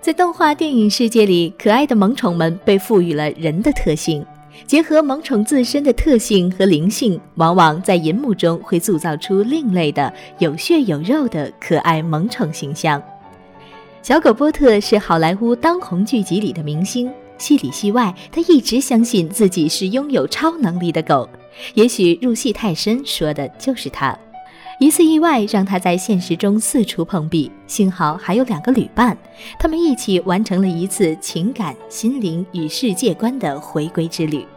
在动画电影世界里，可爱的萌宠们被赋予了人的特性，结合萌宠自身的特性和灵性，往往在银幕中会塑造出另类的有血有肉的可爱萌宠形象。小狗波特是好莱坞当红剧集里的明星，戏里戏外，他一直相信自己是拥有超能力的狗，也许入戏太深，说的就是他。一次意外让他在现实中四处碰壁，幸好还有2个旅伴，他们一起完成了一次情感、心灵与世界观的回归之旅。